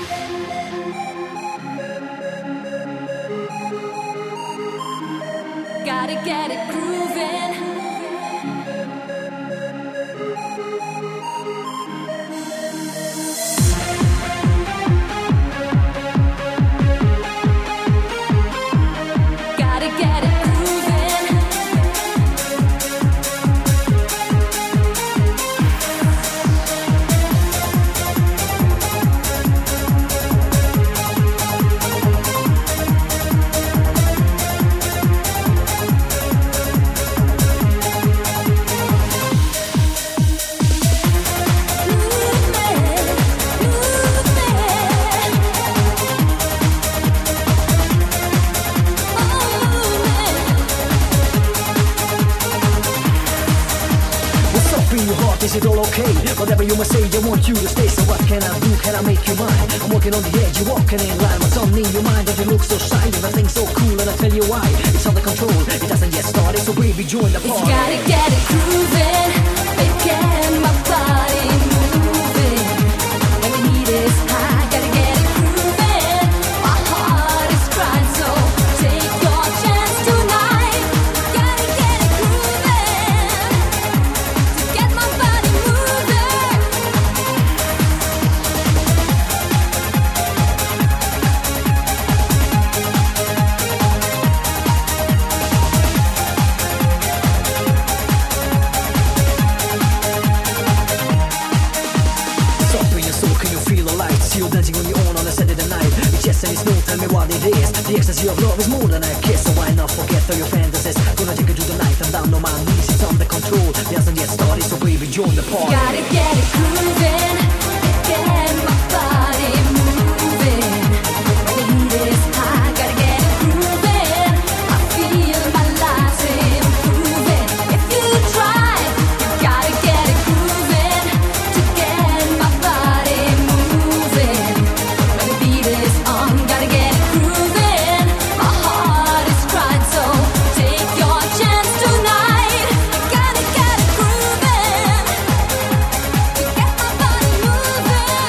Gotta get it grooving. Gotta get it grooving. Is it all okay? Whatever you must say, I want you to stay. So what can I do? Can I make you mine? I'm walking on the edge, you're walking in line. What's on in your mind? That you look so shiny, everything's so cool, and I'll tell you why. It's under control, it doesn't yet start. So baby, join the party. Gotta get it grooving, making my body moving. All we need is high. Gotta get it grooving. My heart is crying, so take your chance tonight. Gotta get it grooving to get my body moving. You're dancing on your own on a Saturday night. It's yes and it's no, tell me what it is. The ecstasy of love is more than a kiss. So why not forget all your fantasies? Gonna take you to the night. I'm down on my knees, it's under control. It hasn't yet started, so baby, join the party. Gotta get it grooving, get my body moving. All we need is high. Gotta get it grooving. I feel my life's improving. If you try, you gotta get it grooving to get my body moving. When the beat is on, gotta get it grooving. My heart is crying, so take your chance tonight. You gotta get it grooving to get my body moving.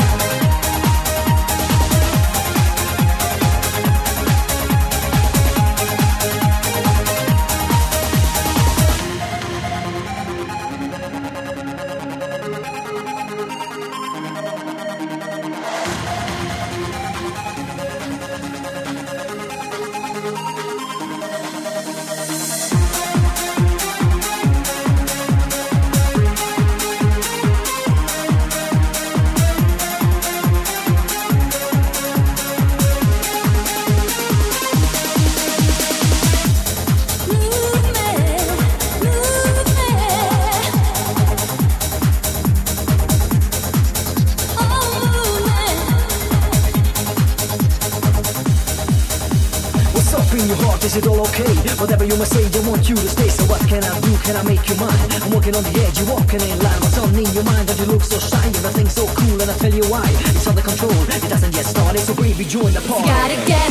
What's up in your heart? Is it all okay? Whatever you must say, I want you to stay. So what can I do? Can I make you mine? I'm walking on the edge, you're walking in line. What's on in your mind? That you look so shiny, everything's so cool, and I'll tell you why. It's under control, it doesn't yet started, so baby, join the party. Gotta get